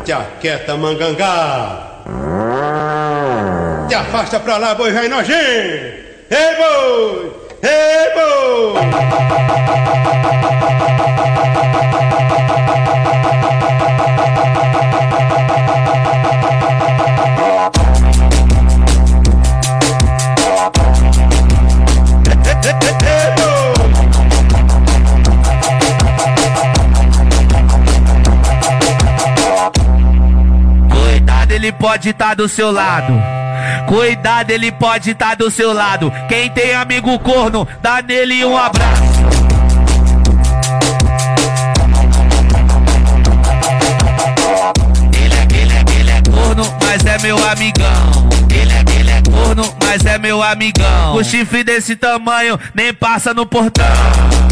Te aquieta, mangangá. Te afasta pra lá, boi velho nojento. Ei, boi! Ei, boi! Cuidado, ele pode estar do seu lado. Cuidado, ele pode estar do seu lado. Quem tem amigo corno, dá nele um abraço. Ele é corno, mas é meu amigão. Ele é corno, mas é meu amigão. O chifre desse tamanho nem passa no portão.